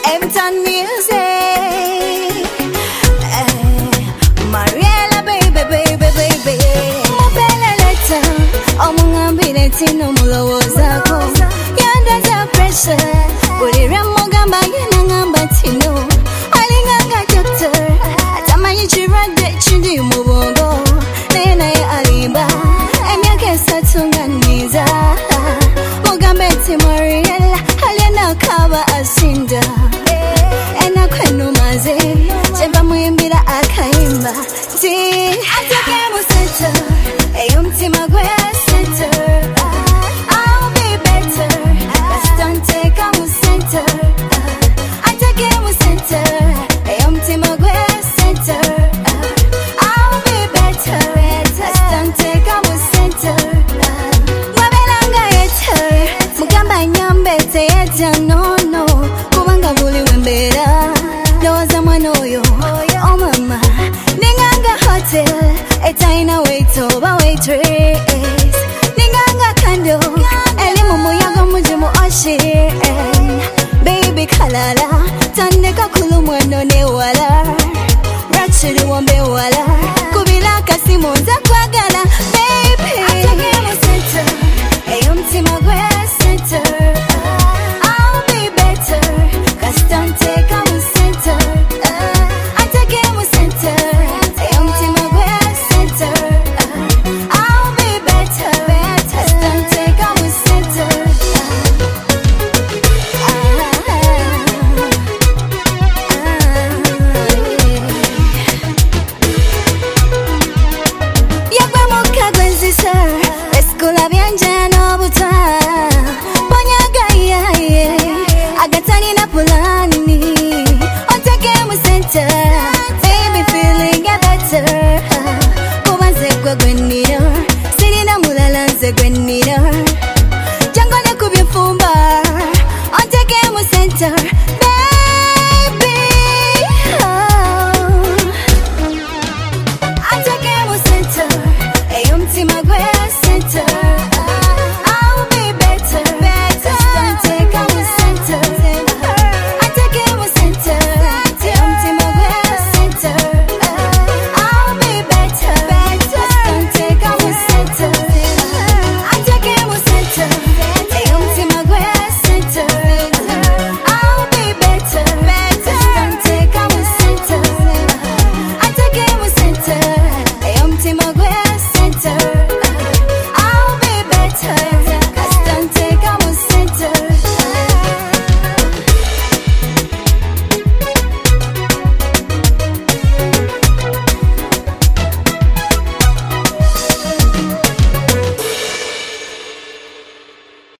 M-Town music. Mariela, baby, baby, baby. Mobile letter, omungambile tino mulowo zako. Yanda za pressure, ulira mugamba yena ngamba tino. Alinganga doctor, atamanyi chirade chindi mubongo. Nena ya alimba, emyaka esatunganiza. Mugambe ti Mariela, aliena kaba asinda. Ena kwenu maze, chemba muimbira akaimba. Ti, atake mu center, eyo mtima gwe center. I'll be better, let's don't take mu center. Atake mu center, eyo mtima gwe center. I'll be better, let's don't take mu center. Mwabelanga yeter, mugamba nyambete yeta no no. Kubanga buli wembera, loza mwanoyo, oh mama. Ninganga hotel, etaina wait over waitress. Ninganga kando, elimu muyago mujimu oshi. Baby kalala, tandeka kulu mwendo ne wala. Rachiri wambe wala, kubila kasi monza kwagala. Baby, atake mu center, eyo mtima gwe center. I'll be better, cause don't take mu center. Atake mu center, eyo mtima gwe center. I'll be better, cause don't take mu center. Yagwe mukagwenzi sir, eskula byanja n'obutwa. Ponyaga yaye, agatani na pulani. Otake mu center, baby feeling better. Kubanze gwe gwenira, sirina mulala nze gwenira. Jangone kubyefumba, otake mu center.